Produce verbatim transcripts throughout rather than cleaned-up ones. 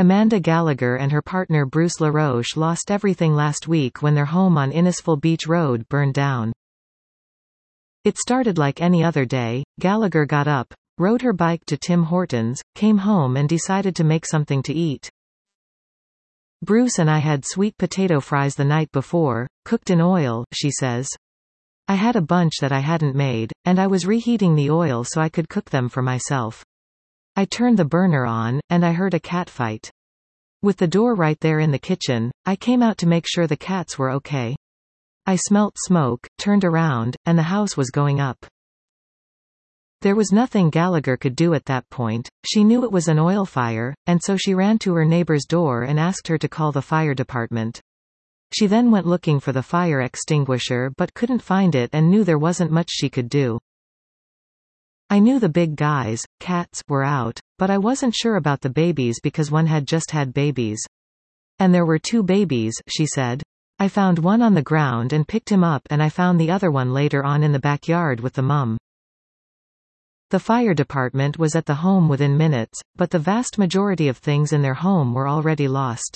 Amanda Gallagher and her partner Bruce LaRoche lost everything last week when their home on Innisfil Beach Road burned down. It started like any other day. Gallagher got up, rode her bike to Tim Hortons, came home and decided to make something to eat. Bruce and I had sweet potato fries the night before, cooked in oil, she says. I had a bunch that I hadn't made, and I was reheating the oil so I could cook them for myself. I turned the burner on, and I heard a cat fight. With the door right there in the kitchen, I came out to make sure the cats were okay. I smelt smoke, turned around, and the house was going up. There was nothing Gallagher could do at that point. She knew it was an oil fire, and so she ran to her neighbor's door and asked her to call the fire department. She then went looking for the fire extinguisher but couldn't find it and knew there wasn't much she could do. I knew the big guys, cats, were out, but I wasn't sure about the babies because one had just had babies. And there were two babies, she said. I found one on the ground and picked him up, and I found the other one later on in the backyard with the mum. The fire department was at the home within minutes, but the vast majority of things in their home were already lost.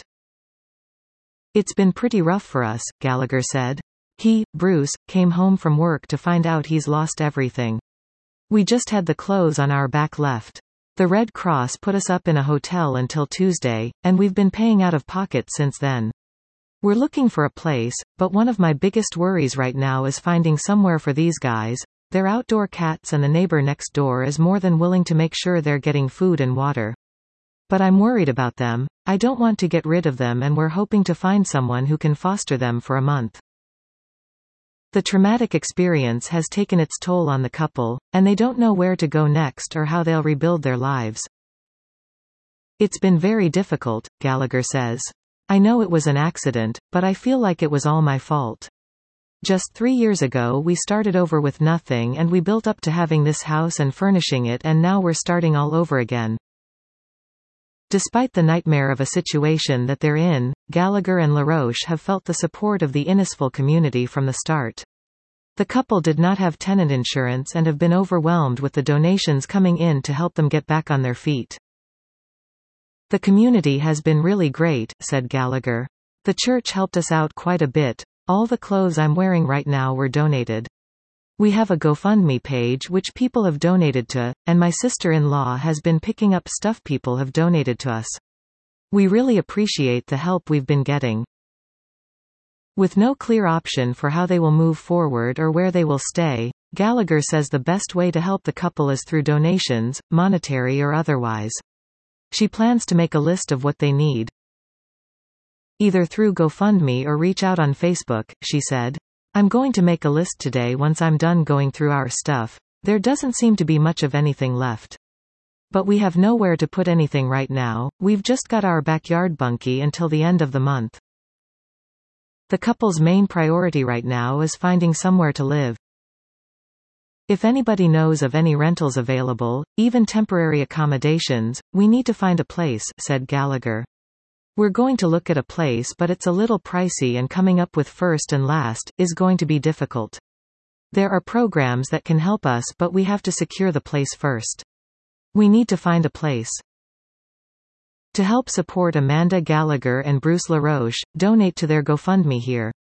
It's been pretty rough for us, Gallagher said. He, Bruce, came home from work to find out he's lost everything. We just had the clothes on our back left. The Red Cross put us up in a hotel until Tuesday, and we've been paying out of pocket since then. We're looking for a place, but one of my biggest worries right now is finding somewhere for these guys. They're outdoor cats and the neighbor next door is more than willing to make sure they're getting food and water. But I'm worried about them. I don't want to get rid of them, and we're hoping to find someone who can foster them for a month. The traumatic experience has taken its toll on the couple, and they don't know where to go next or how they'll rebuild their lives. It's been very difficult, Gallagher says. I know it was an accident, but I feel like it was all my fault. Just three years ago we started over with nothing and we built up to having this house and furnishing it, and now we're starting all over again. Despite the nightmare of a situation that they're in, Gallagher and LaRoche have felt the support of the Innisfil community from the start. The couple did not have tenant insurance and have been overwhelmed with the donations coming in to help them get back on their feet. The community has been really great, said Gallagher. The church helped us out quite a bit. All the clothes I'm wearing right now were donated. We have a GoFundMe page which people have donated to, and my sister-in-law has been picking up stuff people have donated to us. We really appreciate the help we've been getting. With no clear option for how they will move forward or where they will stay, Gallagher says the best way to help the couple is through donations, monetary or otherwise. She plans to make a list of what they need. Either through GoFundMe or reach out on Facebook, she said. I'm going to make a list today once I'm done going through our stuff. There doesn't seem to be much of anything left. But we have nowhere to put anything right now. We've just got our backyard bunkie until the end of the month. The couple's main priority right now is finding somewhere to live. If anybody knows of any rentals available, even temporary accommodations, we need to find a place, said Gallagher. We're going to look at a place, but it's a little pricey, and coming up with first and last is going to be difficult. There are programs that can help us, but we have to secure the place first. We need to find a place. To help support Amanda Gallagher and Bruce LaRoche, donate to their GoFundMe here.